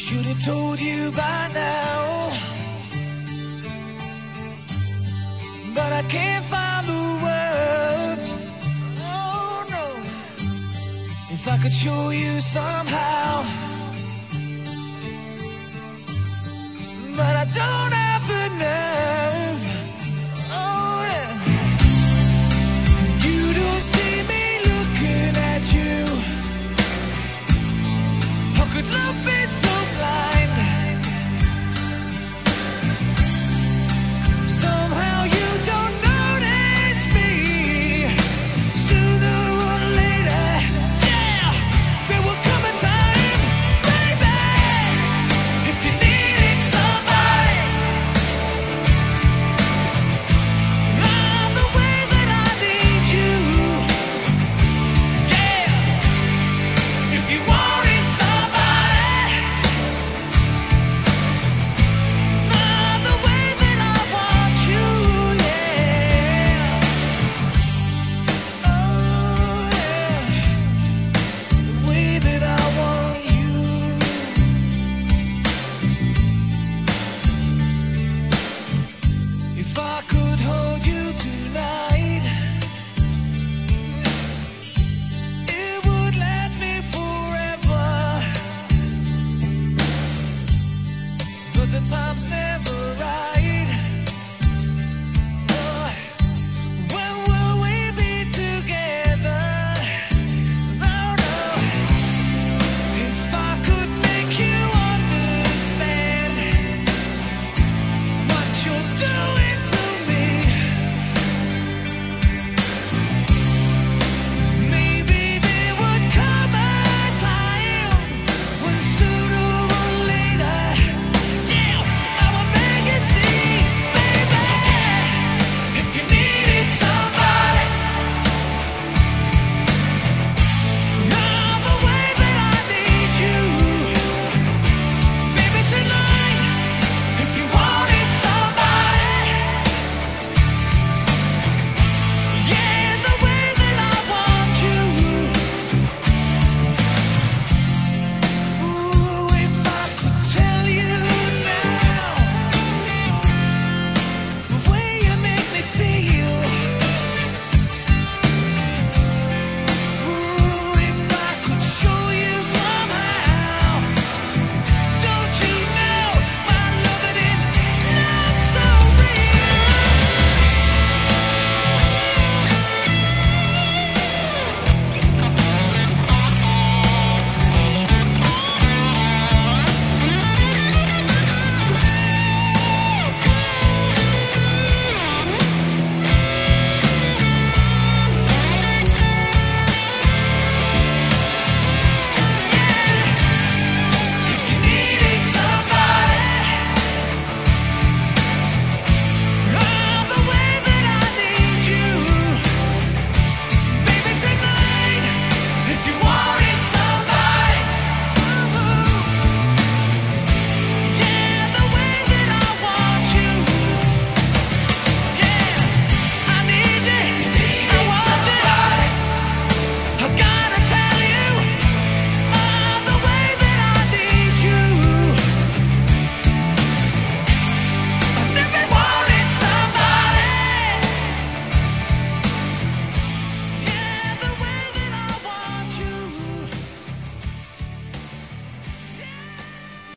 Should have told you by now, but I can't find the words. Oh no. If I could show you somehow, but I don't have the nerve. Oh yeah. You don't see me looking at you. How could love be so blind? Somehow you don't notice me. Sooner or later, yeah, there will come a time, baby, if you needed somebody. Love the way that I need you. Yeah, if you wanted somebody. Love the way that I want you. Yeah. Oh yeah. The way that I want you. If I could hold you tonight, it would last me forever. But the time's never